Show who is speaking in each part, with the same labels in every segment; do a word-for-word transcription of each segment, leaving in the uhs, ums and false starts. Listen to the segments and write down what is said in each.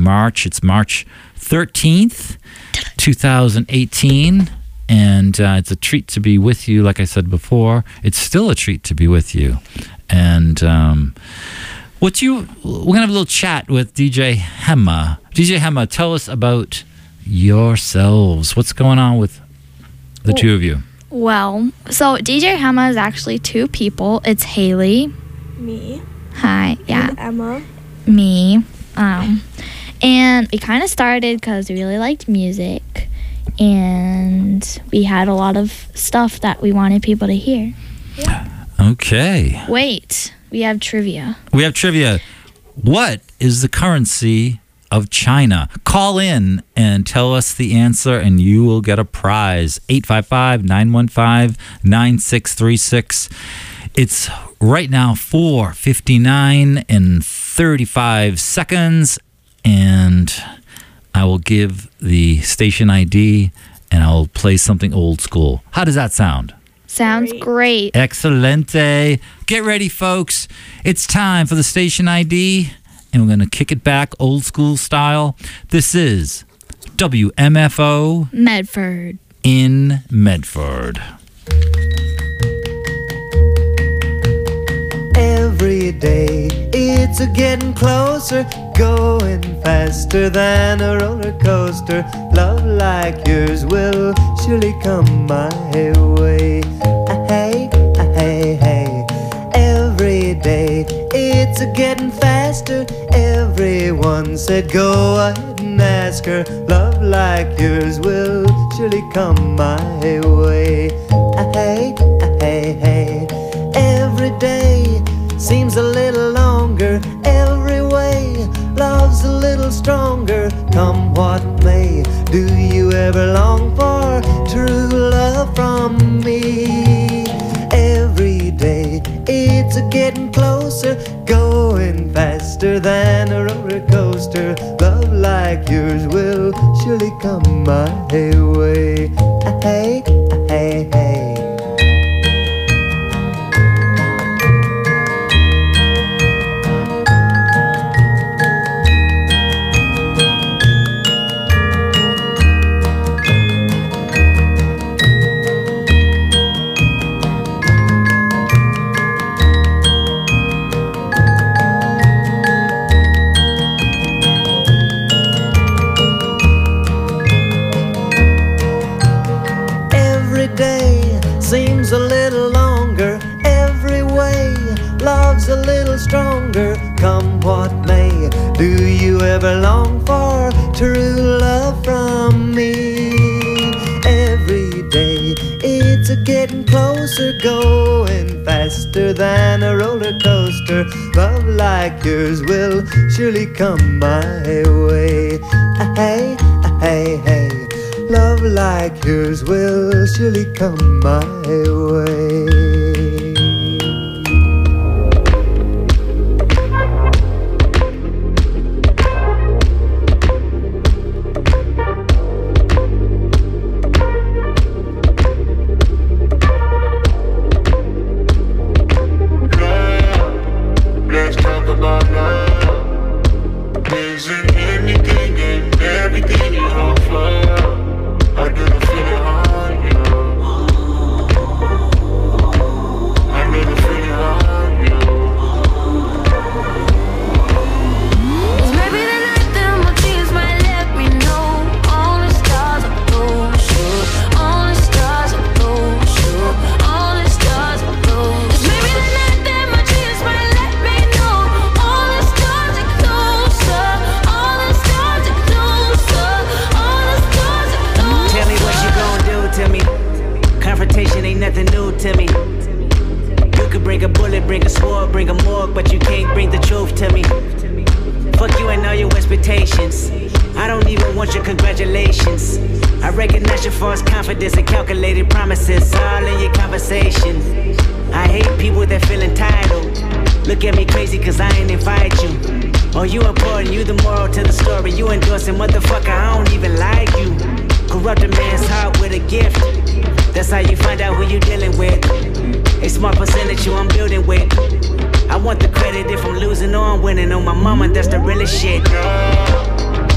Speaker 1: March. It's March thirteenth, two thousand eighteen. And uh, it's a treat to be with you. Like I said before, it's still a treat to be with you. And um, what you, we're going to have a little chat with D J Hema. D J Hema, tell us about yourselves. What's going on with the two of you?
Speaker 2: Well, so D J Hema is actually two people. It's Haley.
Speaker 3: Me.
Speaker 2: Hi. Yeah.
Speaker 3: And Emma.
Speaker 2: Me. Um, and we kind of started because we really liked music. And we had a lot of stuff that we wanted people to hear.
Speaker 3: Yeah.
Speaker 1: Okay.
Speaker 2: Wait, we have trivia.
Speaker 1: We have trivia. What is the currency of China? Call in and tell us the answer, and you will get a prize. eight five five, nine one five, nine six three six. It's right now four fifty-nine and thirty-five seconds, and I will give the station I D, and I'll play something old school. How does that sound?
Speaker 2: Sounds great.
Speaker 1: Excelente. Get ready, folks. It's time for the station I D, and we're going to kick it back old school style. This is W M F O
Speaker 2: Medford.
Speaker 1: in Medford.
Speaker 4: Every day it's a getting closer, going faster than a roller coaster. Love like yours will surely come my way. Ah, hey, ah, hey, hey. Every day it's a getting faster. Everyone said go ahead and ask her. Love like yours will surely come my way. Ah, hey, ah, hey, hey. Every day seems a little longer, every way love's a little stronger. Come what may, do you ever long for true love from me? Every day it's a getting closer, going faster than a roller coaster. Love like yours will surely come my way. Ah, hey, ah, hey, hey. Seems a little longer, every way love's a little stronger. Come what may, do you ever long for true love from me? Every day it's a getting closer, going faster than a roller coaster. Love like yours will surely come my way. Ah, hey, ah, hey, hey. Love like yours will surely come my way.
Speaker 5: Let's talk about love. Isn't anything and everything you offer? I didn't feel it on you. I didn't feel it on you.
Speaker 6: Maybe the night that my tears might let me know. Only stars are those, sure. Only stars are those, sure. Only stars are those. Maybe the night that my tears might let me know. All the stars are closer. All the stars are closer. All the stars are closer.
Speaker 7: Tell me what you gon' do to me. Confrontation ain't nothing new to me. You could bring a bullet, bring a sword, bring a morgue, but you can't bring the truth to me. Fuck you and all your expectations. I don't even want your congratulations. I recognize your false confidence and calculated promises all in your conversation. I hate people that feel entitled. Look at me crazy cause I ain't invite you. Oh, you important, you the moral to the story. You endorsing, motherfucker, I don't even like you. Corrupt a man's heart with a gift. That's how you find out who you dealing with. A small percentage you I'm building with. I want the credit if I'm losing or I'm winning. On my mama, that's the realest shit.
Speaker 5: Love,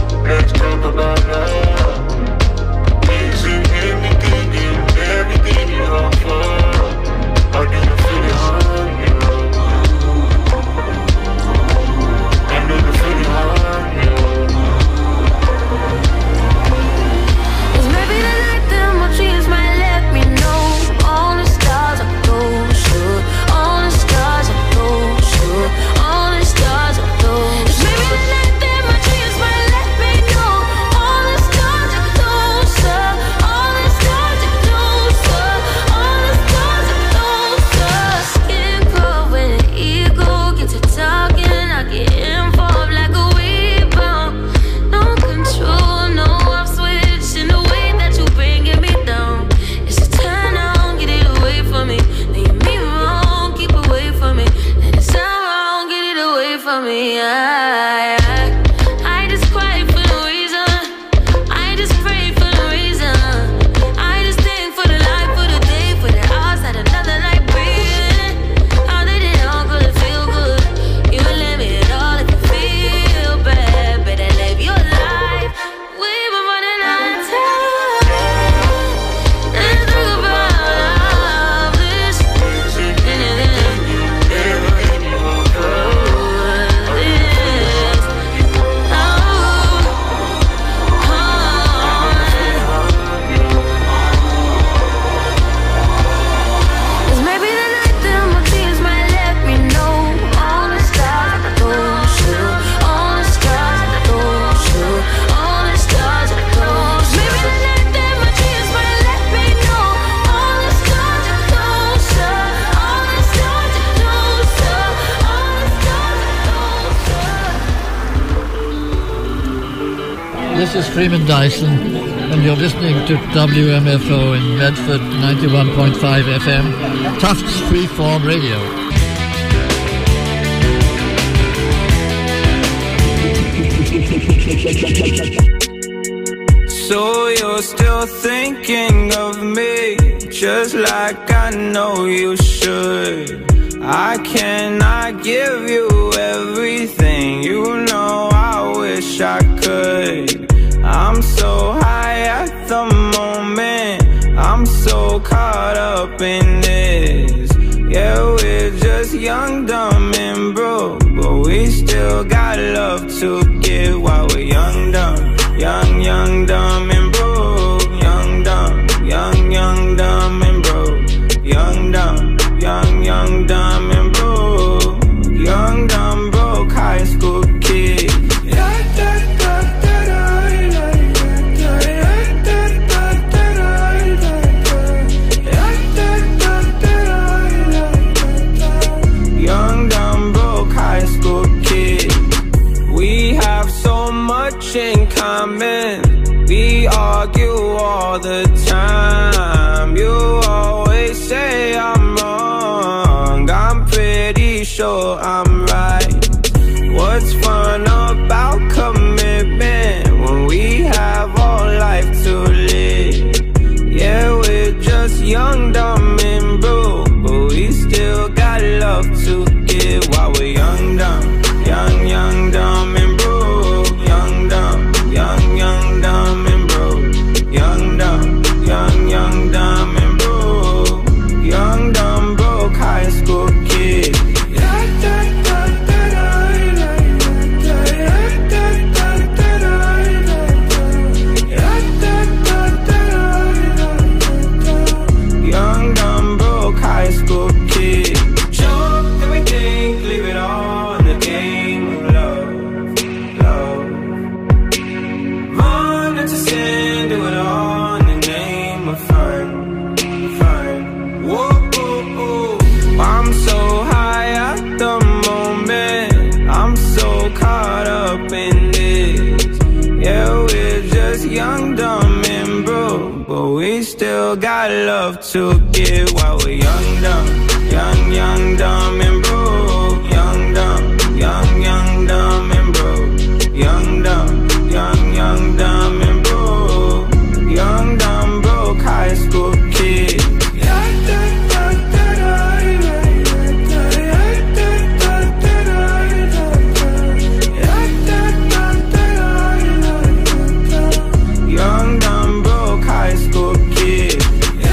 Speaker 3: This is Freeman Dyson, and you're listening to W M F O in Medford, ninety-one point five F M, Tufts Freeform Radio.
Speaker 8: So you're still thinking of me, just like I know you should. I cannot give you everything, you know I wish I could. I'm so high at the moment, I'm so caught up in this. Yeah, we're just young, dumb, and broke, but we still got love to give while we're young, dumb. Young, young, dumb, and broke. Young, dumb, young, young, dumb, and broke. Young, dumb, young, young, dumb, and broke. Young, dumb, broke high school kid. Young, dumb, broke high school kid. We have so much in common. We argue all the time. You always say I'm wrong. I'm pretty sure I'm right. What's fun about commitment when we have all life to live? Yeah, we're just young, dumb, and broke, but we still got love to give while we're young, dumb. Young, young, dumb, and broke. Young, dumb, young, young, dumb, and broke. Young, dumb, young, young, dumb, and broke. Young, dumb, broke high school kid. Young, dumb, broke high school kid. Jump everything, leave it all in the game of love, love. Run into sin, do it all in the name of fun, fun. Whoa, whoa, whoa. I'm so high at the moment, I'm so caught up in this. Yeah, we're just young, dumb, and broke, but we still got love to give while we're young, dumb. Young, young, dumb, and broke. Young, dumb, young, young, dumb, and broke. Young, dumb, young, young, dumb, and broke. Young, dumb, broke high school kid. Young, dumb, broke high school kid.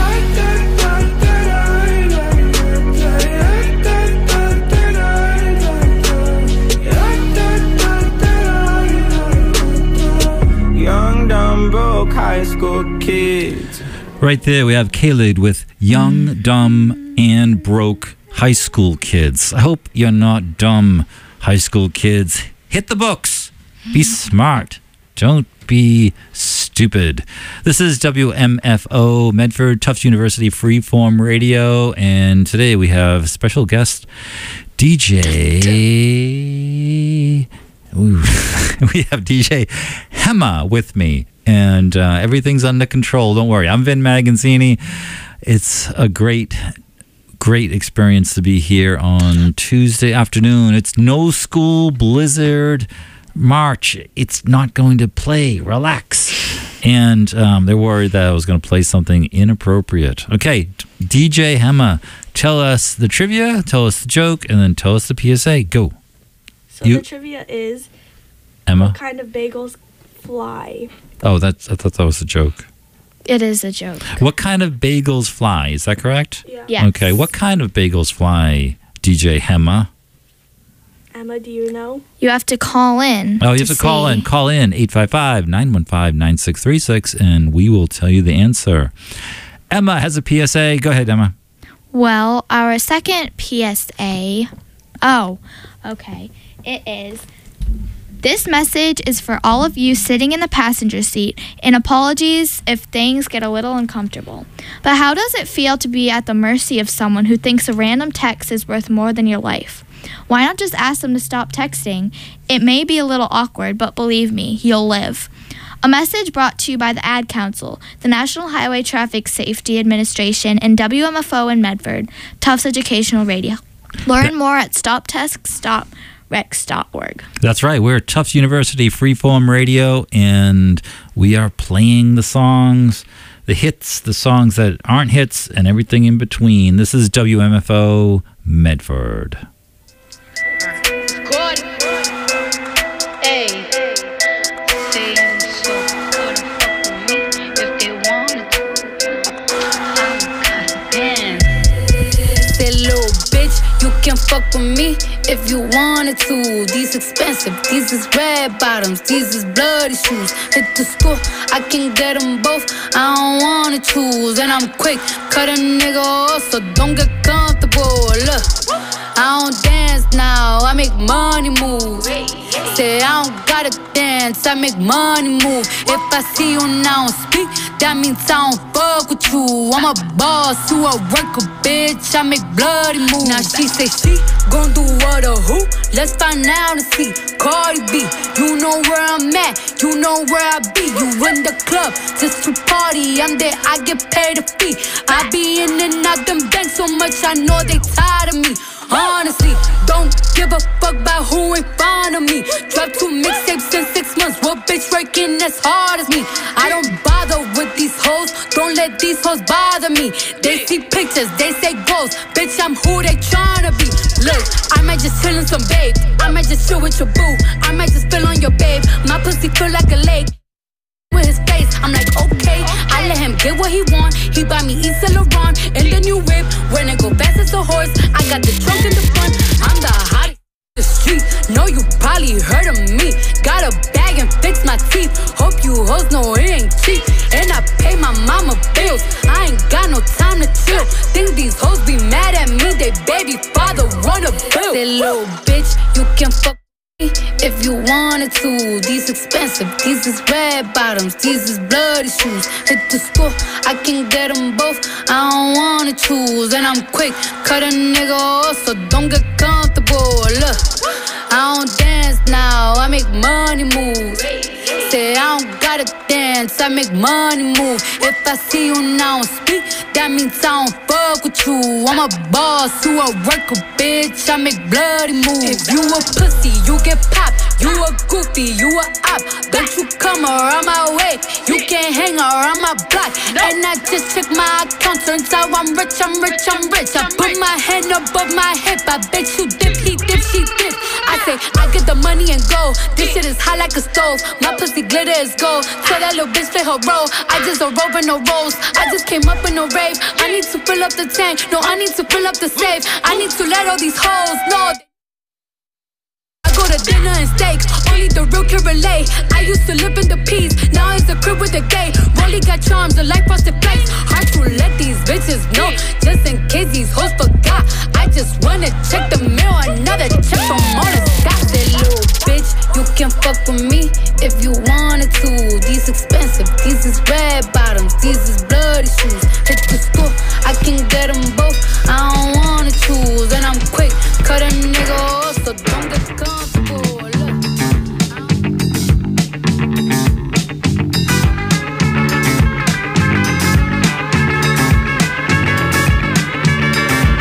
Speaker 8: Young, dumb, broke high school kids.
Speaker 1: Right there, we have Khalid with Young, Dumb, and Broke High School Kids. I hope you're not dumb, high school kids. Hit the books. Be smart. Don't be stupid. This is W M F O, Medford, Tufts University Freeform Radio, and today we have special guest D J... Ooh. We have D J Hema with me, and uh, everything's under control. Don't worry. I'm Vin Magazzini. It's a great, great experience to be here on Tuesday afternoon. It's no school, blizzard, March. It's not going to play. Relax. And um, they're worried that I was going to play something inappropriate. Okay, D J Hema, tell us the trivia, tell us the joke, and then tell us the P S A. Go.
Speaker 9: So
Speaker 1: You-
Speaker 9: the trivia is,
Speaker 1: Emma?
Speaker 9: what kind of bagels fly?
Speaker 1: Oh, that's I thought that was a joke.
Speaker 2: It is a joke.
Speaker 1: What kind of bagels fly? Is that correct?
Speaker 9: Yeah.
Speaker 2: Yes.
Speaker 1: Okay, what kind of bagels fly, D J Hema?
Speaker 9: Emma, do you know?
Speaker 2: You have to call in.
Speaker 1: Oh, you have to call
Speaker 2: see.
Speaker 1: in. Call in eight five five, nine one five, nine six three six, and we will tell you the answer. Emma has a P S A. Go ahead, Emma.
Speaker 2: Well, our second P S A. Oh, okay. It is. This message is for all of you sitting in the passenger seat, and apologies if things get a little uncomfortable. But how does it feel to be at the mercy of someone who thinks a random text is worth more than your life? Why not just ask them to stop texting? It may be a little awkward, but believe me, you'll live. A message brought to you by the Ad Council, the National Highway Traffic Safety Administration, and W M F O in Medford, Tufts Educational Radio. Learn more at stop test stop rex dot org.
Speaker 1: That's right. We're Tufts University Freeform Radio, and we are playing the songs, the hits, the songs that aren't hits, and everything in between. This is W M F O Medford.
Speaker 6: Good. Hey. Saying so good fuck with me if they wanted to. Oh, goddamn. Say, little bitch, you can fuck with me if you wanted to. These expensive, these is red bottoms, these is bloody shoes. Hit the school, I can get them both, I don't wanna choose. And I'm quick, cut a nigga off, so don't get comfortable. Look, I don't dance now, I make money move. Say I don't gotta dance, I make money move. If I see you now speak, that means I don't fuck with you. I'm a boss, you a worker, bitch, I make bloody moves. Now she say she gon' do what or who? Let's find out and see. Cardi B, you know where I'm at, you know where I be. You in the club just to party, I'm there, I get paid a fee. I be in and out them banks so much, I know they tired of me. Honestly, don't give a fuck about who in front of me. Drop two mixtapes in six months, what bitch working as hard as me? I don't bother with these hoes, don't let these hoes bother me. They see pictures, they say goals, bitch I'm who they tryna be. Look, I might just chill in some babe, I might just chill with your boo, I might just spill on your babe. My pussy feel like a lake with his face, I'm like okay, I let him get what he want. He buy me Yves Saint Laurent and the new whip. When it go fast as a horse, I got the trunk in the front. I'm the hottest in the street. Know you probably heard of me. Got a bag and fix my teeth. Hope you hoes know it ain't cheap. And I pay my mama bills. I ain't got no time to chill. Think these hoes be mad at me. They baby father run a bill. Say little bitch, you can fuck if you wanted to. These expensive, these is red bottoms, these is bloody shoes. Hit the school, I can get them both, I don't wanna choose. And I'm quick, cut a nigga off, so don't get comfortable. Look, I don't dance now, I make money move. Say I don't gotta dance, I make money move. If I see you now speak, that means I don't fuck with you. I'm a boss, you a worker, bitch, I make bloody moves. If you a pussy, you get popped. You a goofy, you a op. Don't you come around my way, you can't hang around my block. And I just check my account, turns out I'm rich, I'm rich, I'm rich. I put my hand above my hip, I bet you dip, he dip, she dip. I say, I get the money and go. This shit is hot like a stove. My pussy glitter is gold. Tell that little bitch play her role. I just a rover, no rolls. I just came up in a rave. I need to fill up the tank. No, I need to fill up the safe. I need to let all these hoes know. I go to dinner and steak. Only the real can relate. I used to live in the peace. Now it's a crib with a gate. Rolly got charms, the life frosted flakes. Hard to let these bitches know. Just in case these hoes forgot. I just wanna check the mail. Another check from all the Scott. That little bitch, you can fuck with me if you wanted to. These expensive, these is red bottoms, these is bloody shoes. Hit the school, I can get them both, I don't wanna choose. And I'm quick, cut a nigga off, so don't get comfortable. Look.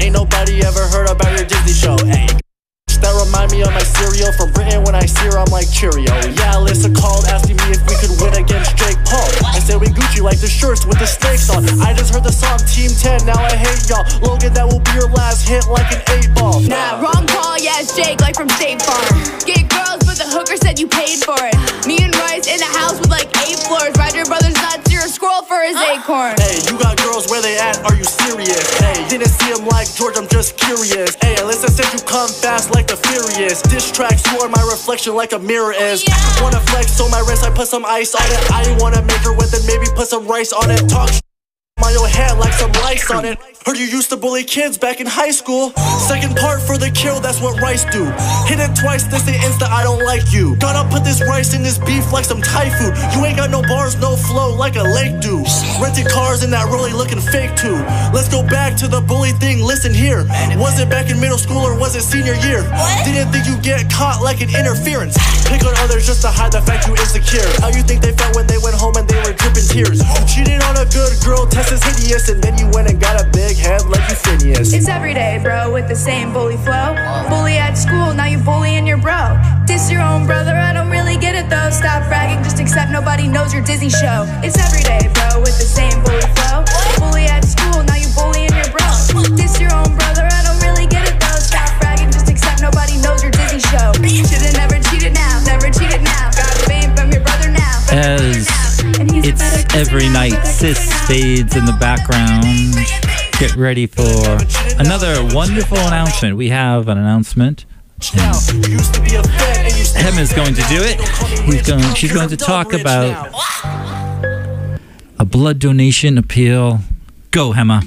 Speaker 10: ain't nobody ever heard about your Disney show. Ay. That remind me of my cereal from Britain. When I see her, I'm like Cheerio. Yeah, Alyssa called asking me if we could win against Jake Paul. I said we Gucci like the shirts with the snakes on. I just heard the song Team ten, now I hate y'all. Logan, that will be your last hit like an eight ball.
Speaker 11: Nah, wrong call, yeah, it's Jake like from State Farm. Get girls, but the hooker said you paid for it. Me and Rice in a house with like eight floors. Ride your brother's nuts, you're a squirrel for his acorn.
Speaker 10: Hey, you got girls, where they at? Are you serious? Hey, didn't see him like George, I'm just curious. Hey, Alyssa said you come fast like the Furious. Diss tracks, you are my reflection like a mirror is.
Speaker 11: Yeah.
Speaker 10: Wanna flex on my wrist, I put some ice on it. I wanna make her wet, then maybe put some rice on it. Talk sh- on your head like some lice on it. Heard you used to bully kids back in high school. Second part for the kill, that's what Rice do. Hit it twice, this the insta, I don't like you. Gotta put this rice in this beef like some Thai food. You ain't got no bars, no flow like a lake do. Rented cars in that really looking fake too. Let's go back to the bully thing, listen here. Was it back in middle school or was it senior year? Didn't think you get caught like an interference. Pick on others just to hide the fact you insecure. How you think they felt when they went home and they were dripping tears? You cheated on a good girl, test is hideous, and then you went and got a big head like you Phineas.
Speaker 11: It's every day, bro, with the same bully flow. Bully at school, now you bullying your bro. Diss your own brother, I don't really get it though. Stop bragging, just accept nobody knows your Disney show. It's every day, bro, with the same bully flow. Bully at school, now you bullying your bro. Diss your own brother, I don't really get it though. Stop bragging, just accept nobody knows your Disney show. Should've never cheated now, never cheated now. Got fame from your brother now.
Speaker 1: As it's every night, Sis fades in the background. Get ready for another wonderful announcement. We have an announcement. Hemma's going to do it. He's going. She's going to talk about a blood donation appeal. Go, Hemma.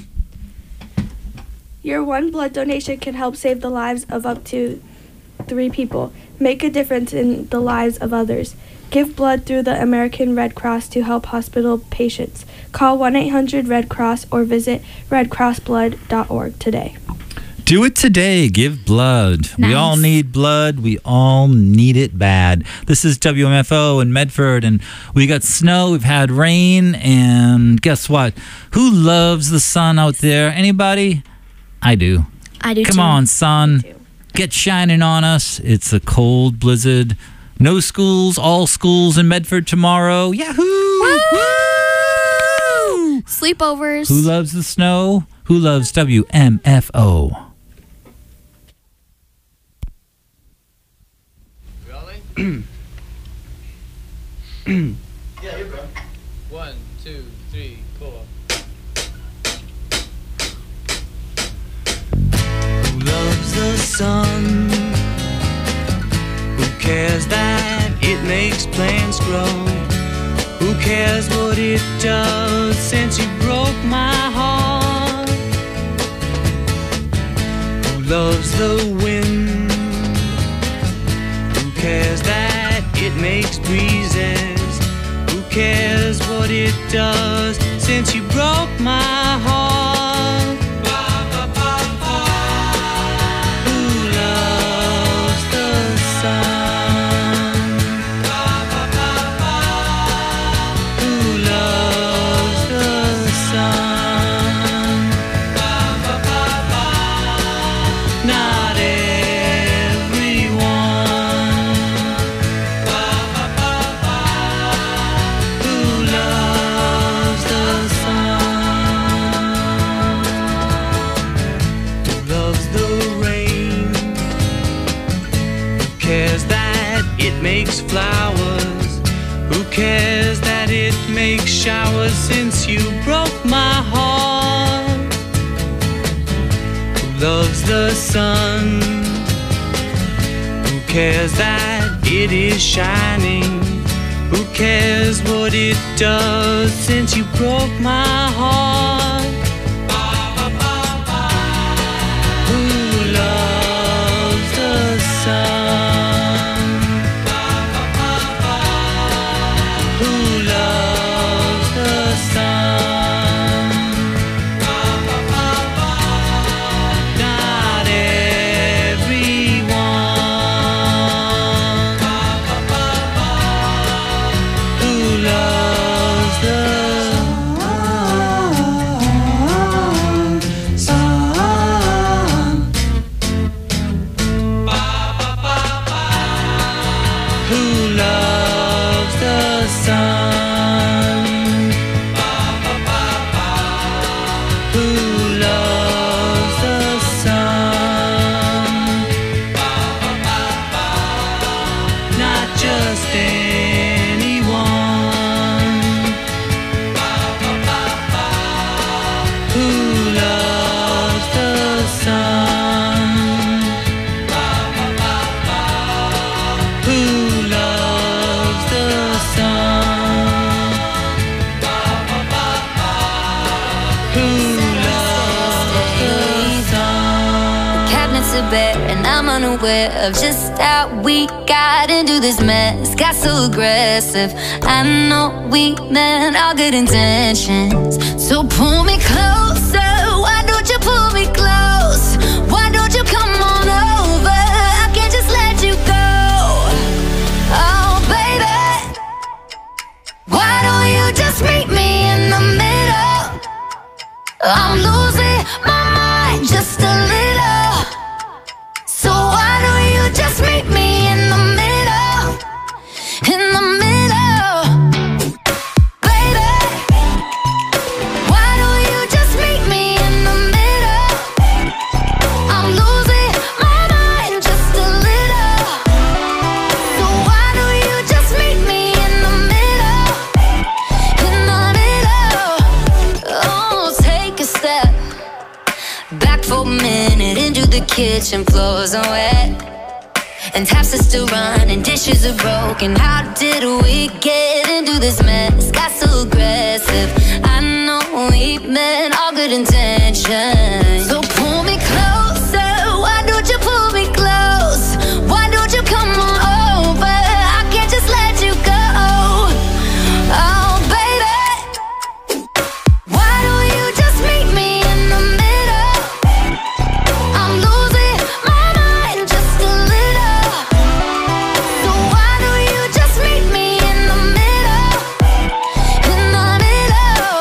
Speaker 9: Your one blood donation can help save the lives of up to three people. Make a difference in the lives of others. Give blood through the American Red Cross to help hospital patients. Call one eight hundred red cross or visit red cross blood dot org today.
Speaker 1: Do it today. Give blood.
Speaker 2: Nice.
Speaker 1: We all need blood. We all need it bad. This is W M F O in Medford, and we got snow. We've had rain, and guess what? Who loves the sun out there? Anybody? I do.
Speaker 2: I do
Speaker 1: Come
Speaker 2: too.
Speaker 1: on, sun. Get shining on us. It's a cold blizzard. No schools, all schools in Medford tomorrow. Yahoo! Woo!
Speaker 2: Sleepovers.
Speaker 1: Who loves the snow? Who loves W M F O?
Speaker 12: Yeah, you're good. One, two, three, four.
Speaker 13: Who loves the sun? Who cares that it makes plants grow? Who cares what it does since you broke my heart? Who loves the wind? Who cares that it makes breezes? Who cares what it does since you broke my heart? Who loves the sun? Who loves the sun? Not everyone. Who loves the sun? Who loves the rain? Who cares that it makes flowers? Who cares that it makes showers since you broke my heart? Who loves the sun? Who cares that it is shining? Who cares what it does since you broke my heart? Who loves the sun? Who loves the sun? Not everyone. Who loves the sun?
Speaker 6: unaware of just how we got into this mess. Got so aggressive. I know we meant all good intentions. So pull me closer. Why don't you pull me close? Why don't you come on over? I can't just let you go. Oh, baby, why don't you just meet me in the middle? I'm losing my mind just a little. So why don't you just meet me in the middle? In the middle, baby. Why don't you just meet me in the middle? I'm losing my mind just a little. So why don't you just meet me in the middle? In the middle. Oh, take a step back for a minute into the kitchen. Floors are wet and taps are still running, dishes are broken. How did we get into this mess? Got so aggressive. I know we meant all good intentions. So pull me closer. Why don't you pull me close? Why don't you come on over? I can't just let you go. Oh, baby, why don't you just meet me in the middle? I'm losing my mind just a little. So why don't you just meet me in the middle? In the middle.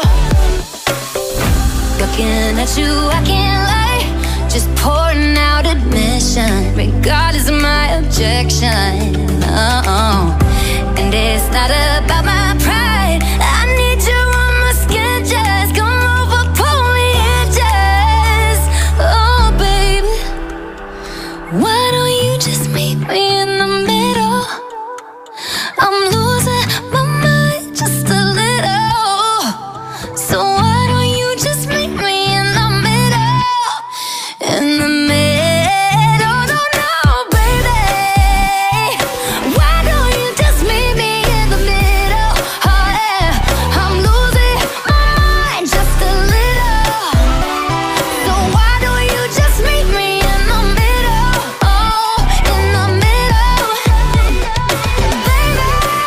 Speaker 6: Looking at you, I can't lie. Just pouring out admission, regardless of my objection. Oh, and it's not about my pride. I need you on my skin, just come over, pull me in, just. Oh, baby, why don't you just meet me in the middle? I'm losing my mind just a little. So why don't you just meet me in the middle? In the middle, no, no, baby. Why don't you just meet me in the middle? Oh, yeah. I'm losing my mind just a little. So why don't you just meet me in the middle? Oh, in the middle, baby.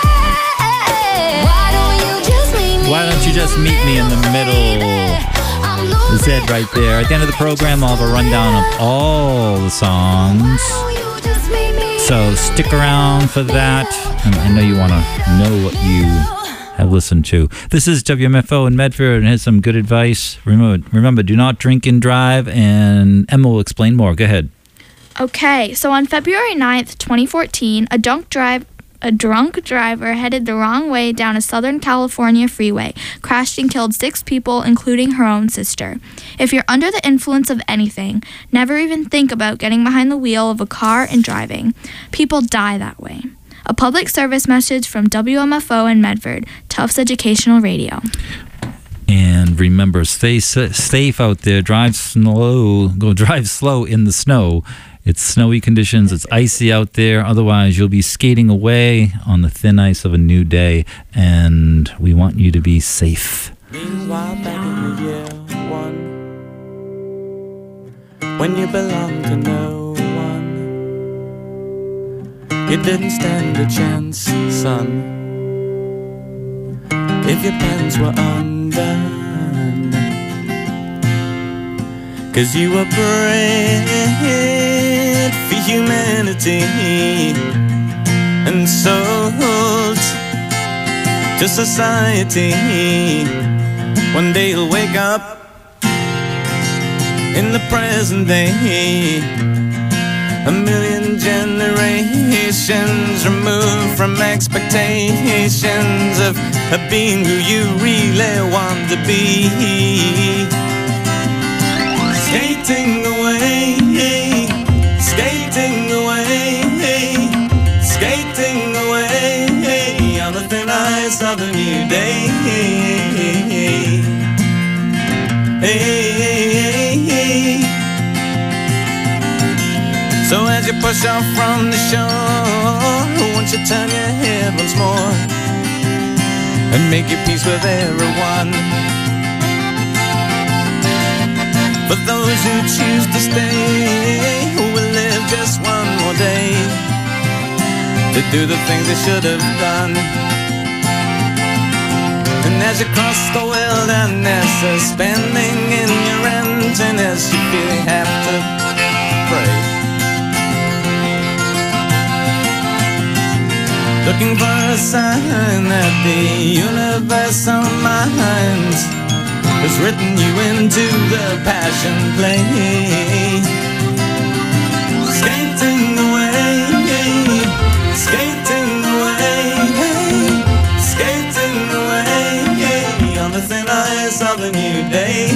Speaker 6: Why don't you just meet me?
Speaker 1: Why don't you just meet me in the middle? Zed right there. At the end of the program, I'll have a rundown of all the songs. So stick around for that. And I know you want to know what you have listened to. This is W M F O in Medford, and here's some good advice. Remember, remember, do not drink and drive, and Emma will explain more. Go ahead.
Speaker 2: Okay, so on February ninth, twenty fourteen, a drunk drive a drunk driver headed the wrong way down a Southern California freeway, crashed and killed six people, including her own sister. If you're under the influence of anything, never even think about getting behind the wheel of a car and driving. People die that way. A public service message from W M F O in Medford, Tufts Educational Radio.
Speaker 1: And remember, stay sa- safe out there. Drive slow. Go drive slow in the snow. It's snowy conditions. It's icy out there. Otherwise, you'll be skating away on the thin ice of a new day. And we want you to be safe.
Speaker 14: Meanwhile, back in the year one, when you belonged to no one, you didn't stand a chance, son. If your pants were undone, 'cause you were bred for humanity and sold to society. One day you'll wake up in the present day, a million generations removed from expectations of, of being who you really want to be. Skating away, skating away, skating away on the thin ice of a new day. So as you push off from the shore, won't you turn your head once more and make your peace with everyone? For those who choose to stay, who will live just one more day to do the things they should have done. And as you cross the wilderness, suspending in your emptiness, you feel you have to pray, looking for a sign that the universal mind has written you into the passion play. Skating away, skating away, skating away on the thin ice of a new day.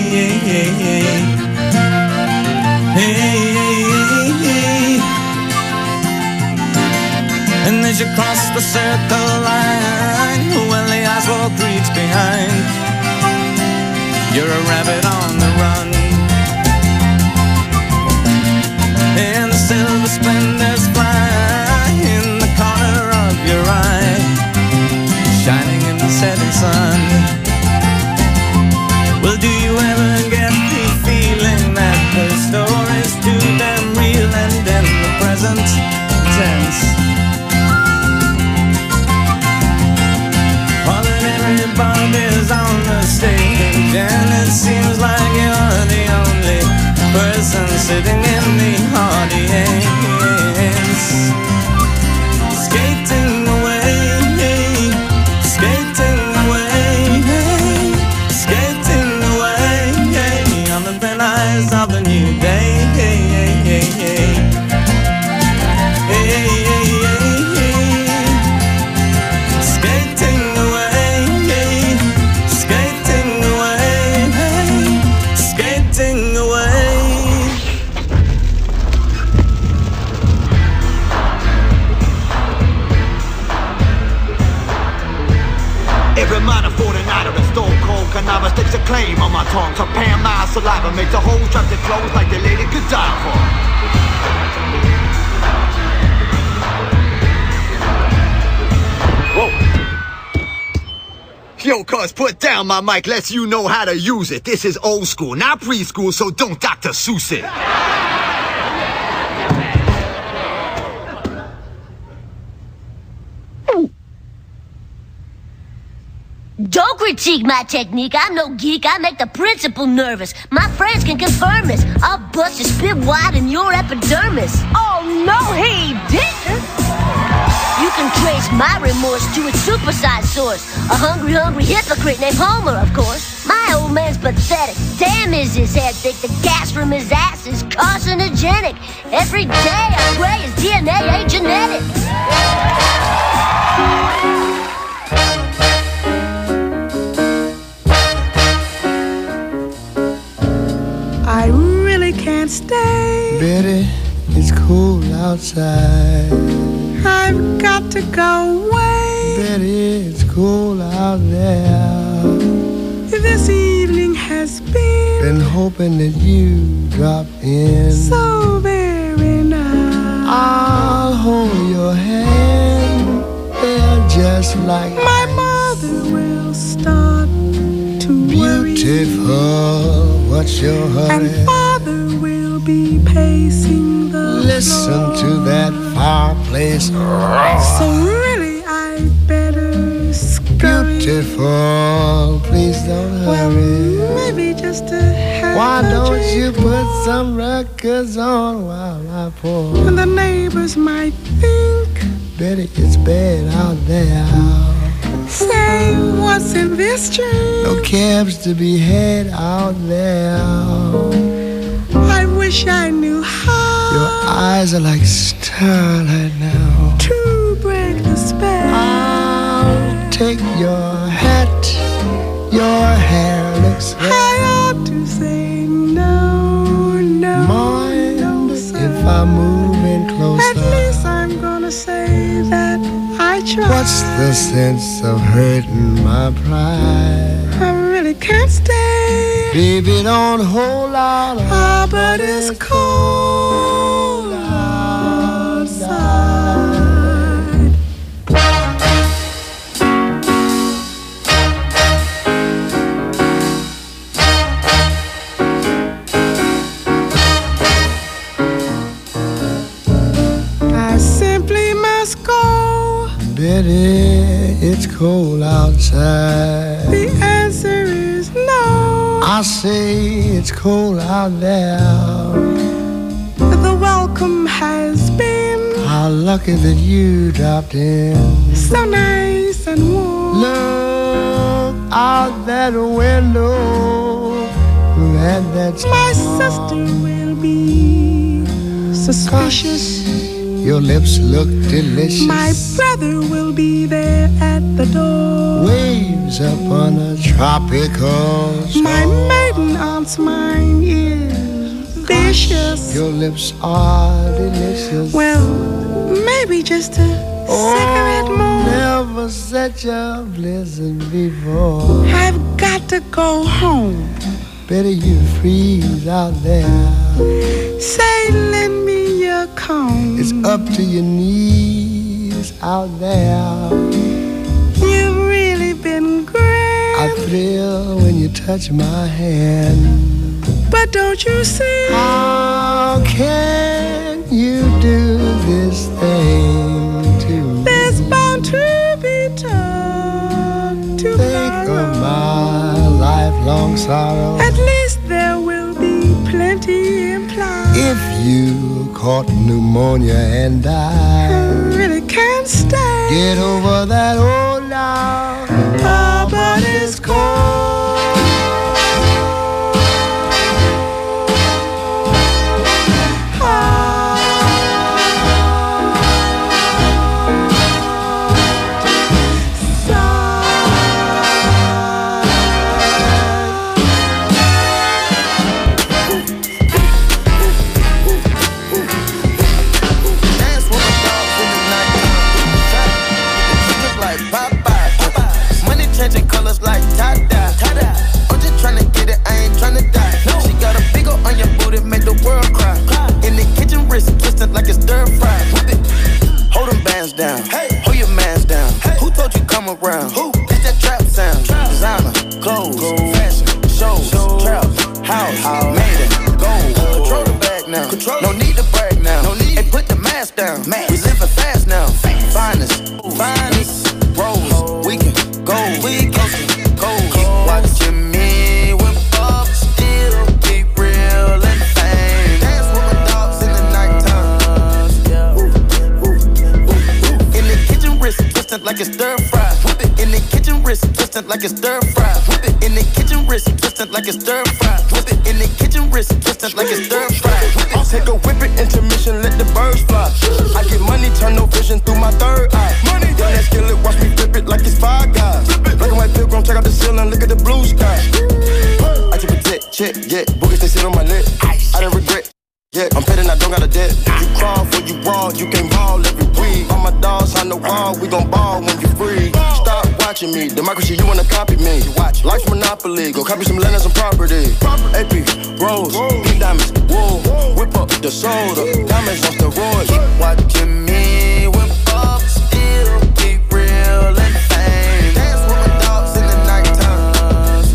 Speaker 14: And as you cross the circle line, well, the ice wall creeps behind, you're a rabbit on the run, and the silver splendors fly in the corner of your eye, shining in the setting sun. Well, do you ever get the feeling that the story's too damn real and in the present tense? All that everybody's on the stage, and it seems like you're the only person sitting in the audience. Skating away, skating away, skating away on the thin ice of the new day. Skating away, skating away, skating away.
Speaker 15: Every minor for the night of the stone cold cannabis takes a claim on my tongue. So pan my saliva makes the whole trap to close like the lady could die for. Whoa. Yo, cuz, put down my mic, lets you know how to use it. This is old school, not preschool, so don't Doctor Seuss it.
Speaker 16: Don't critique my technique, I'm no geek, I make the principal nervous. My friends can confirm this. I'll bust your spit wide in your epidermis. Oh no, he didn't! You can trace my remorse to its supersized source. A hungry, hungry hypocrite named Homer, of course. My old man's pathetic. Damn, is his head thick. The gas from his ass is carcinogenic. Every day I pray his D N A ain't genetic.
Speaker 17: I really can't stay.
Speaker 4: Betty, it's cool outside.
Speaker 17: I've got to go away.
Speaker 4: Betty, it's cool out there.
Speaker 17: This evening has been
Speaker 4: Been hoping that you drop in.
Speaker 17: so very nice.
Speaker 4: I'll hold your hand. They're just like
Speaker 17: My mother will start to worry,
Speaker 4: beautiful. What's your hurry?
Speaker 17: and father will be pacing the
Speaker 4: Listen
Speaker 17: floor.
Speaker 4: to that fireplace.
Speaker 17: So really I'd better scurry.
Speaker 4: Beautiful, please don't
Speaker 17: Well,
Speaker 4: hurry.
Speaker 17: maybe just to have
Speaker 4: Why
Speaker 17: a
Speaker 4: don't
Speaker 17: drink.
Speaker 4: you put some records on while I pour?
Speaker 17: And the neighbors might think,
Speaker 4: Betty, it's bad out there.
Speaker 17: say, what's in this drink?
Speaker 4: No cabs to be had out there.
Speaker 17: I wish I knew how
Speaker 4: Your eyes are like starlight now.
Speaker 17: to break the spell.
Speaker 4: I'll take your hat. Your hair looks
Speaker 17: I
Speaker 4: red.
Speaker 17: ought to say no, no,
Speaker 4: Mind
Speaker 17: no, sir.
Speaker 4: if I move in closer?
Speaker 17: At least I'm gonna say that I tried.
Speaker 4: What's the sense of hurting my pride?
Speaker 17: I really can't stay.
Speaker 4: Baby, don't hold out.
Speaker 17: Ah, but it's cold outside. Betty, it's cold outside.
Speaker 18: The answer is no.
Speaker 17: I say it's cold out there.
Speaker 18: The welcome has been
Speaker 17: How lucky that you dropped in.
Speaker 18: so nice and warm.
Speaker 17: Look out that window. And that's
Speaker 18: My sister will be suspicious.
Speaker 17: Your lips look delicious.
Speaker 18: My brother will be there at the door.
Speaker 17: Waves up on a tropical shore.
Speaker 18: My maiden aunt's mind is vicious.
Speaker 17: Your lips are delicious.
Speaker 18: Well, maybe just a cigarette more.
Speaker 17: Never such a blizzard before.
Speaker 18: I've got to go home.
Speaker 17: Better you freeze out there.
Speaker 18: Say, lend me your comb.
Speaker 17: It's up to your knees out there.
Speaker 18: You've really been great.
Speaker 17: I thrill when you touch my hand.
Speaker 18: But don't you see?
Speaker 17: How can you do this thing to me?
Speaker 18: There's bound to be talk to
Speaker 17: Think of my lifelong sorrow.
Speaker 18: At least there will be plenty implied.
Speaker 17: If you caught pneumonia and died,
Speaker 18: I really can't stay.
Speaker 17: get over that old now.
Speaker 18: Oh, but it's cold.
Speaker 19: Like it's stir fry. Hold them bands down. Hey. Hold your mans down. Hey. Who told you come around? Who? It's that trap sound. Trap. Designer, clothes, Gold. Fashion, shows, Show. Trap, house, house. Made it, gold. Gold. Control the bag now. Control no need to brag now. No need. Hey, put the mask down. Mask. We living fast now. Fast. Finest, finest, rose. We can go. We can go. Keep watching me whip up. Still keep real and fame. Dance with my dogs in the nighttime. Twisted like it's stir fry. Whip it in the kitchen, wrist twisted like it's stir fry. Whip it in the kitchen, wrist twisted like it's stir fry. Whip it in the kitchen, wrist twisted like it's stir fry. I'll take a whip it, intermission, let the birds fly. I get money, turn no vision through my third eye. Money, young that skillet, watch me flip it like it's Five Guys. Black and white pilgrim, check out the ceiling, look at the blue sky. I take a jet, check, yeah, boogies they sit on my lip. I don't regret. Yeah, I'm petting, I don't got a debt. You crawl for you raw, you can't ball every week. All my dogs on the wall, we gon' ball when you free. Stop watching me, democracy, you wanna copy me. You watch life's monopoly, go copy some land and some property. A P, Rose, pink diamonds, wool, whip up the soda, diamonds on steroids. Keep watching me, whip up, still keep real and fame. Dance with my dogs in the nighttime.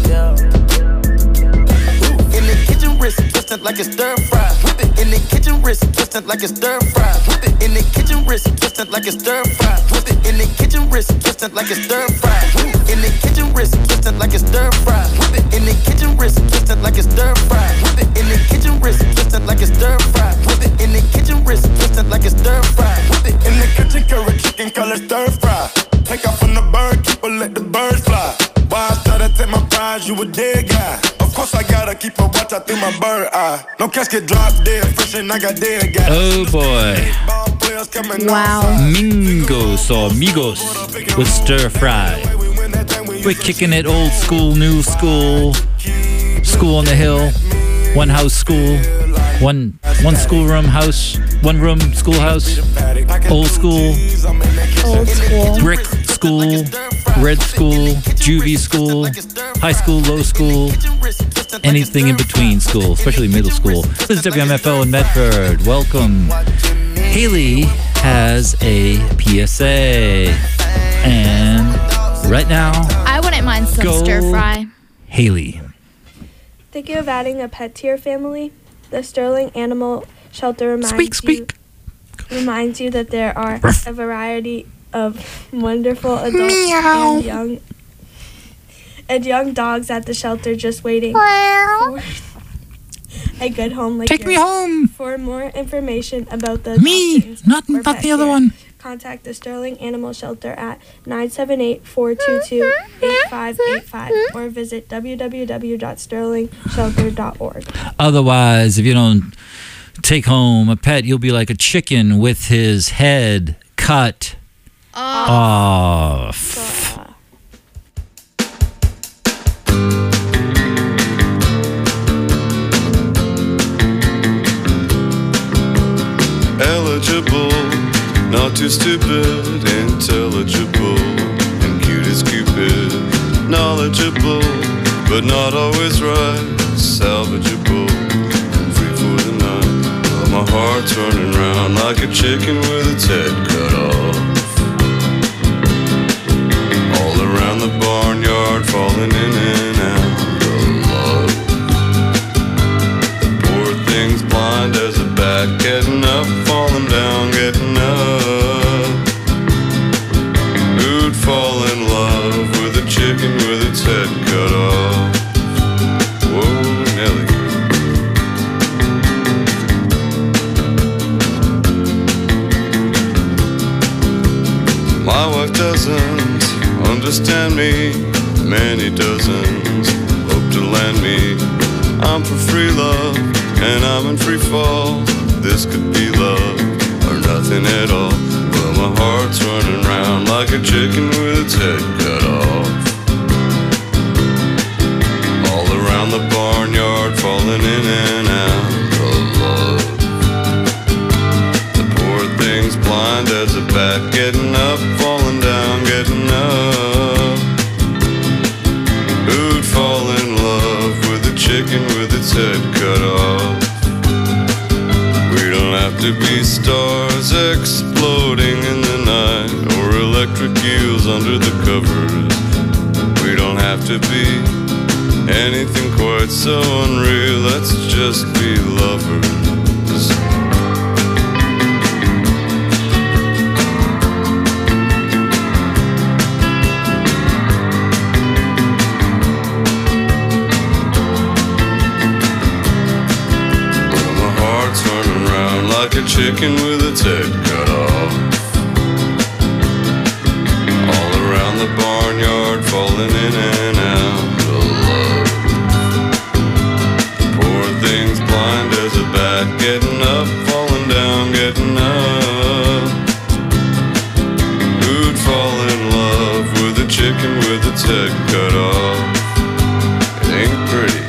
Speaker 19: In the kitchen, wrist twisted like it's stir fry. In the kitchen, wrist twisted like it's stir fry. Whip it in the kitchen, wrist twisted like it's stir fry. Whip it in the kitchen, wrist twisted like it's stir fry. In the kitchen, wrist twisted like it's stir fry. Whip it in the kitchen, wrist twisted like it's stir fry. Whip it in the kitchen, wrist twisted like it's stir fry. Whip it in the kitchen, wrist twisted like it's stir fry. Whip it in the kitchen, curry chicken color stir fry. Take off from the bird, keep her let the birds fly. Why I started to take my prize, you a dead guy. Of course I gotta keep a watch out through my bird eye. No casket drop dead, fresh and I got dead guys.
Speaker 1: Oh boy.
Speaker 2: Wow.
Speaker 1: Mingos or Migos with stir fry. We're kicking it old school, new school. School on the hill. One house school. One one schoolroom house. One room schoolhouse. Old school.
Speaker 2: Old school.
Speaker 1: Brick school. Red school. Juvie school. High school, low school. Anything in between school, especially middle school. This is W M F O in Medford. Welcome. Haley has a P S A. And right now,
Speaker 2: I wouldn't mind some
Speaker 1: Go.
Speaker 2: stir fry.
Speaker 1: Haley.
Speaker 9: Thinking of adding a pet to your family? The Sterling Animal Shelter reminds
Speaker 1: Squeak, squeak.
Speaker 9: you reminds you that there are a variety of wonderful adults
Speaker 18: Meow.
Speaker 9: and young and young dogs at the shelter just waiting for a good home like
Speaker 1: Take me
Speaker 9: yours.
Speaker 1: home.
Speaker 9: For more information about the
Speaker 1: Me,
Speaker 9: adoptions
Speaker 1: not,
Speaker 9: or
Speaker 1: not
Speaker 9: pet
Speaker 1: the other
Speaker 9: care,
Speaker 1: one.
Speaker 9: contact the Sterling Animal Shelter at nine seven eight, four two two, eight five eight five or visit w w w dot sterling shelter dot org.
Speaker 1: Otherwise, if you don't take home a pet, you'll be like a chicken with his head cut off.
Speaker 20: Eligible, not too stupid, intelligible, and cute as Cupid. Knowledgeable, but not always right. Salvageable, and free for the night. But my heart's running round like a chicken with its head cut off. All around the barnyard, falling in and out of love. The poor thing's blind as a bat, getting up, falling down, getting up. Who'd fall in love with a chicken with its head cut off? Whoa, Nelly. My wife doesn't understand me, many dozens hope to land me. I'm for free love, and I'm in free fall. This could be love, or nothing at all. But my heart's running round like a chicken with its head cut off. All around the barnyard, falling in and out of love. The poor thing's blind as a bat, getting up, falling down, getting up. Who'd fall in love with a chicken with its head cut off? We don't have to be stars exploding in the night or electric eels under the covers. We don't have to be anything quite so unreal. Let's just be lovers. Like a chicken with its head cut off. All around the barnyard, falling in and out of love. Poor thing's blind as a bat, getting up, falling down, getting up. Who'd fall in love with a chicken with its head cut off? It ain't pretty.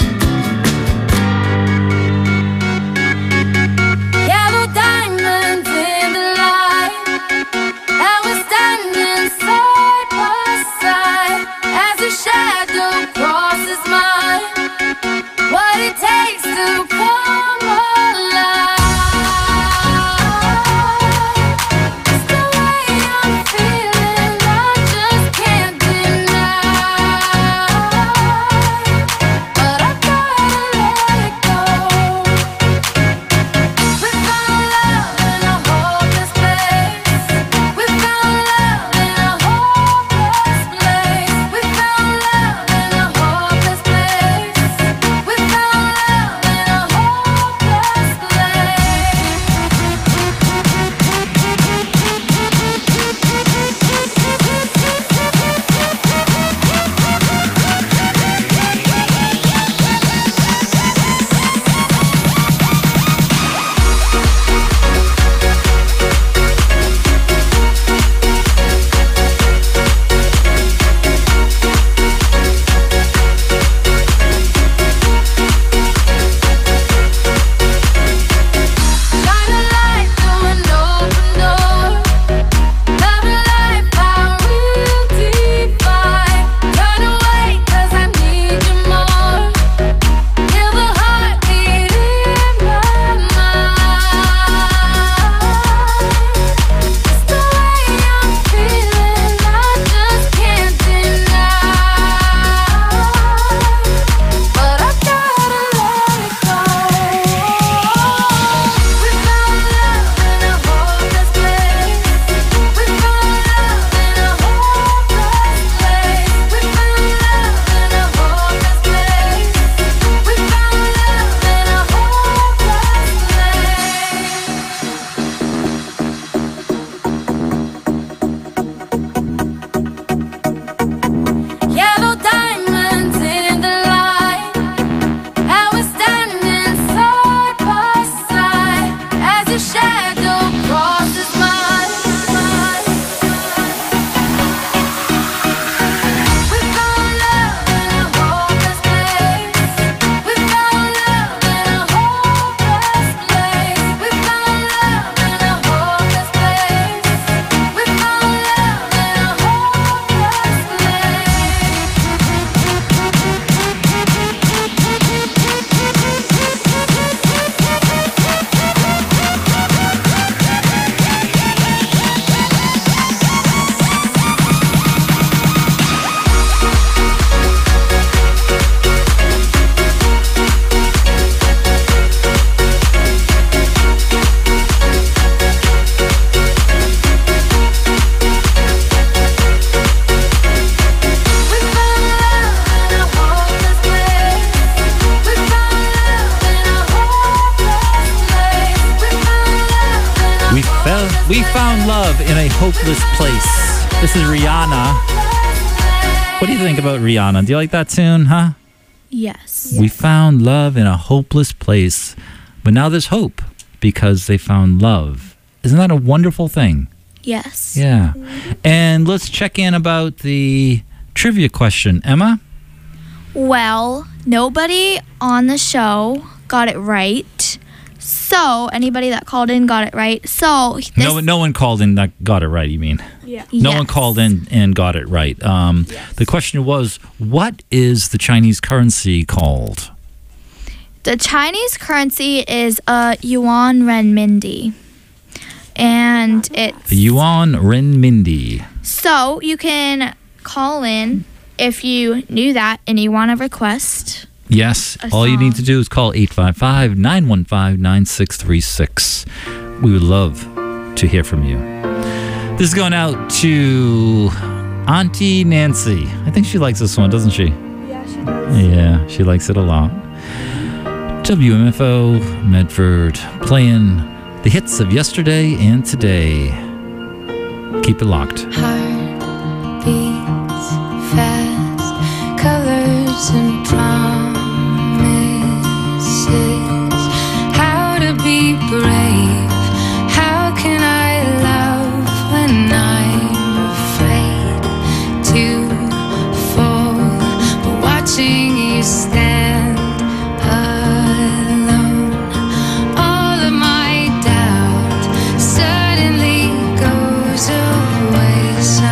Speaker 6: Feeling I just can't deny.
Speaker 1: found love in a hopeless place. This is Rihanna. What do you think about Rihanna? Do you like that tune, huh?
Speaker 2: Yes.
Speaker 1: We found love in a hopeless place, but now there's hope because they found love. Isn't that a wonderful thing?
Speaker 2: Yes.
Speaker 1: Yeah. And let's check in about the trivia question. Emma?
Speaker 2: Well, nobody on the show got it right. So, anybody that called in got it right. So, this,
Speaker 1: No, no one called in that got it right, you mean?
Speaker 9: Yeah.
Speaker 1: No
Speaker 2: Yes.
Speaker 1: one called in and got it right. Um, The question was, what is the Chinese currency called?
Speaker 2: the Chinese currency is a yuan renminbi. And it's
Speaker 1: The yuan renminbi.
Speaker 2: so you can call in if you knew that and you want a request.
Speaker 1: Yes,
Speaker 2: A
Speaker 1: all you need
Speaker 2: song.
Speaker 1: to do is call eight five five, nine one five, nine six three six. We would love to hear from you. This is going out to Auntie Nancy. I think she likes this one, doesn't she?
Speaker 9: Yeah, she does.
Speaker 1: Yeah, she likes it a lot. W M F O Medford playing the hits of yesterday and today. Keep it locked.
Speaker 6: Heart beats fast, colors and promises. How to be brave? How can I love when I'm afraid to fall? But watching you stand alone, all of my doubt suddenly goes away.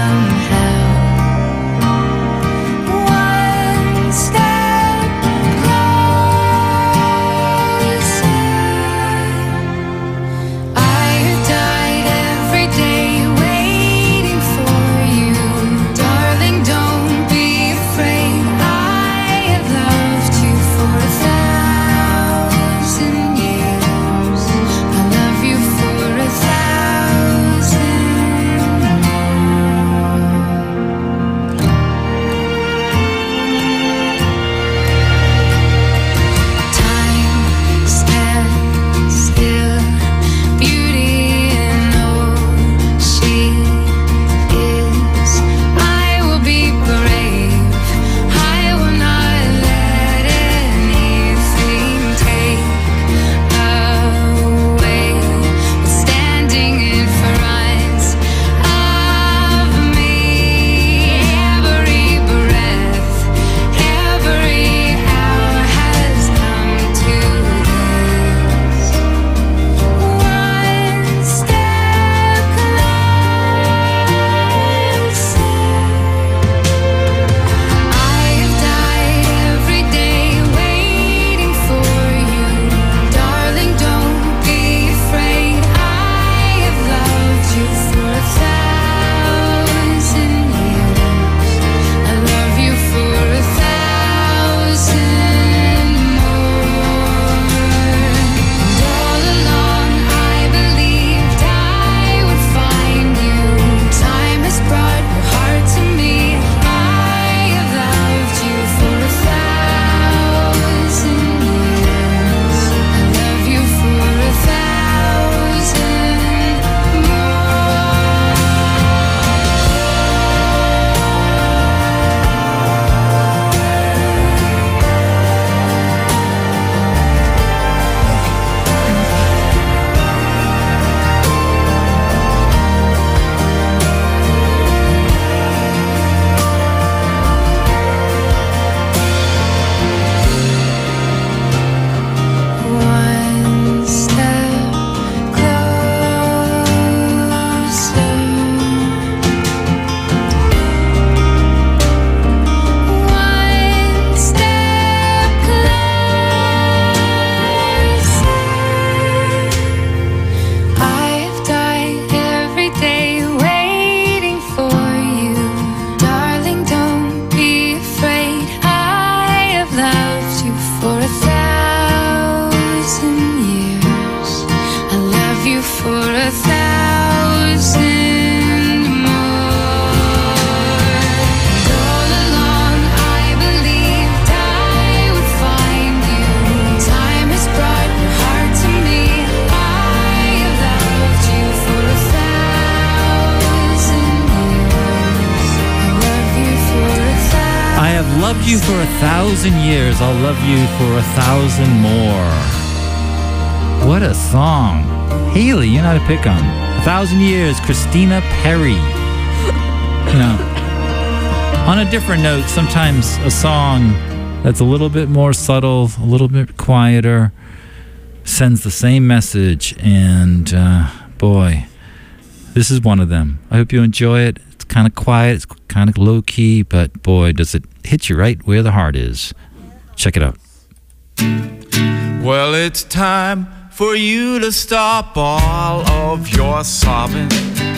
Speaker 1: love you for a thousand years. I'll love you for a thousand more. What a song. Haley, you know how to pick 'em. A thousand years, Christina Perry. You know, on a different note, sometimes a song that's a little bit more subtle, a little bit quieter, sends the same message. And uh, boy, this is one of them. I hope you enjoy it. It's kind of quiet, it's kind of low key, but boy, does it hit you right where the heart is. Check it out.
Speaker 21: Well, it's time for you to stop all of your sobbing.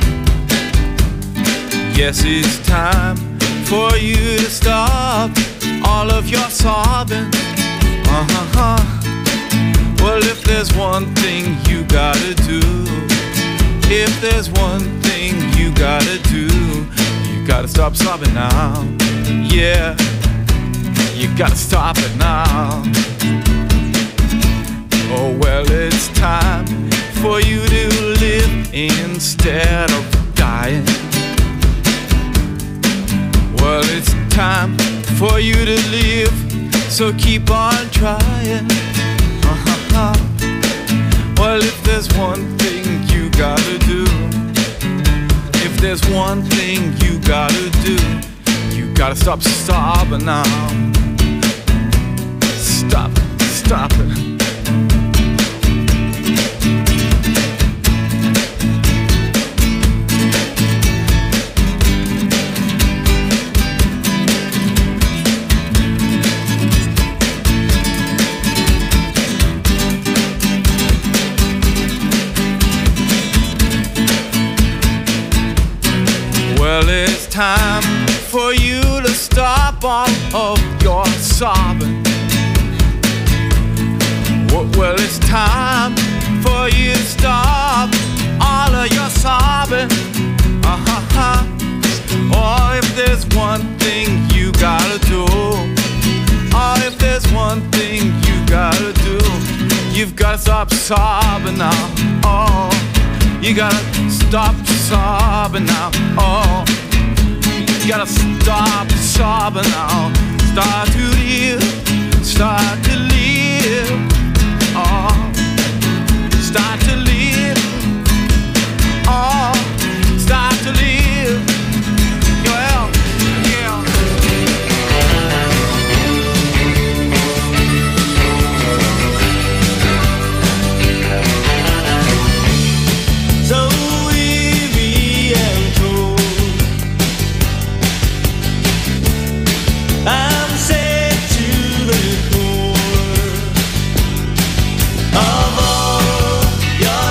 Speaker 21: Yes, it's time for you to stop all of your sobbing. Uh-huh. Well, if there's one thing you gotta do, if there's one thing you gotta do, you gotta stop sobbing now. Yeah, you gotta stop it now. Oh, well, it's time for you to live instead of dying. Well, it's time for you to live, so keep on trying. Uh-huh. Well, if there's one thing you gotta do, if there's one thing you gotta do, you gotta stop sobbing now. Stop it, stop it. Well, it's time for you to stop all of your sobbing. Well, it's time for you to stop all of your sobbing. Uh-huh. Oh, if there's one thing you gotta do, oh, if there's one thing you gotta do, you've gotta stop sobbing now. Oh, you gotta stop sobbing now. Oh, you gotta stop sobbing now. Start to live, start to live. Oh, start to live. Oh, start to live. Well, yeah.
Speaker 22: So weary and cold, I'm set to the core of all your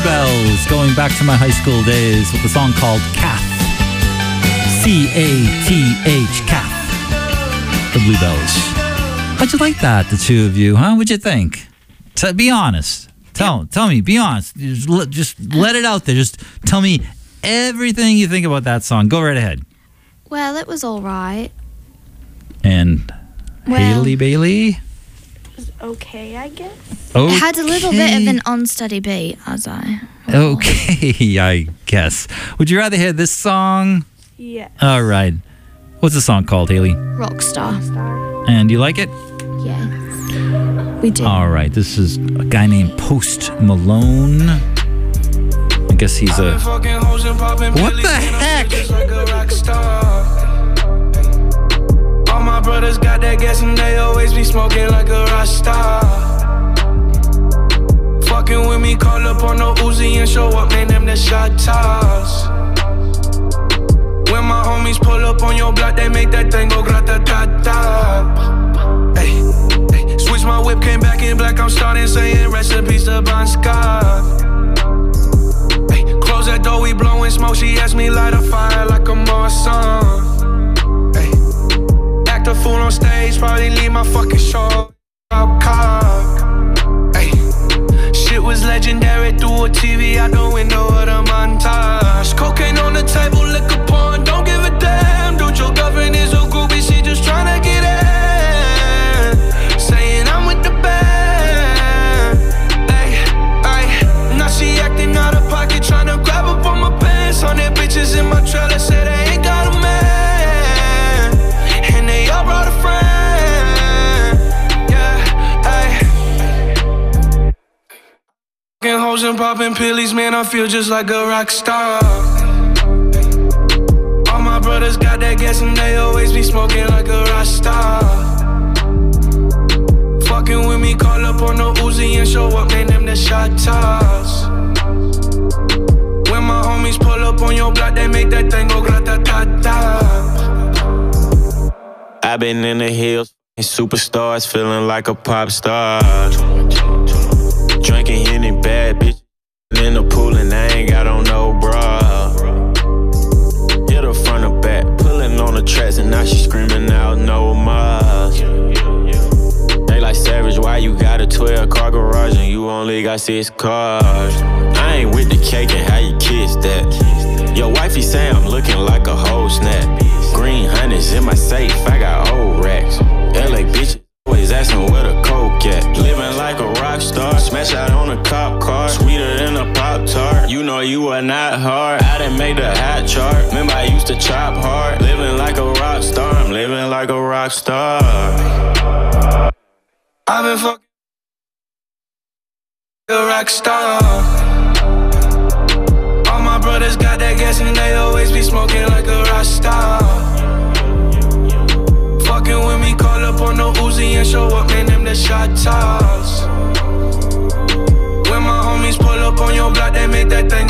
Speaker 1: Bluebells, going back to my high school days with a song called Cath. C A T H, Cath. The Bluebells. How'd you like that, the two of you, huh? What'd you think? T- be honest. Tell tell me, be honest. Just let, just let it out there. Just tell me everything you think about that song. Go right ahead.
Speaker 2: Well, it was all right.
Speaker 1: And
Speaker 2: Well-
Speaker 1: Haley Bailey?
Speaker 9: Okay, I guess.
Speaker 1: Okay.
Speaker 2: It had a little bit of an unsteady beat, as I.
Speaker 1: Okay, I guess. Would you rather hear this song?
Speaker 9: Yeah.
Speaker 1: All right. What's the song called, Haley?
Speaker 2: Rockstar.
Speaker 1: And you like it?
Speaker 2: Yes. We do.
Speaker 1: All right. This is a guy named Post Malone. I guess he's a... What the heck?
Speaker 8: All my brothers got that gas and they always be smoking like a rock star. Fucking with me, call up on the Uzi and show up, man, them the shot toss. When my homies pull up on your block, they make that thing go grata-ta-ta. Hey, hey, switch my whip, came back in black, I'm starting saying recipes to Bon Scott. Hey, close that door, we blowing smoke, she asked me light a fire like a Marsan. Act a fool on stage, probably leave my fucking show out cock. Ay, shit was legendary through a T V out the window of the montage. Cocaine on the table, liquor porn, don't give a damn. Dude, your girlfriend is a groupie, she just tryna get in. Saying I'm with the band. Ay, ay, now she acting out of pocket, tryna grab up on my pants. Hundred bitches in my trailer, say they ain't got a man. They all brought a friend, yeah, ayy. Fucking hoes and popping pillies, man, I feel just like a rock star. All my brothers got that gas and they always be smoking like a rock star. Fucking with me, call up on the Uzi and show up, man, them the shot toss. When my homies pull up on your block, they make that thing go grata-ta-ta. I've been in the hills, and superstars, feeling like a pop star. Drinking any bad bitch in the pool, and I ain't got on no bra. Hit her front or back, pulling on the tracks, and now she screaming out no more. They like Savage, why you got a twelve car garage and you only got six cars? I ain't with the cake and how you kiss that. Your wifey say I'm looking like a whole snap. Green hundreds in my safe, I got old racks. L A bitches always asking where the coke at. Living like a rock star, smash out on a cop car. Sweeter than a Pop-Tart, you know you are not hard. I done made the hot chart, remember I used to chop hard. Living like a rock star, I'm living like a rock star. I've been fucking a rock star. All my brothers got that gas and they always be smoking like a rock star. Fucking with me, call up on the Uzi and show up, man, them the shot toss. When my homies pull up on your block, they make that thing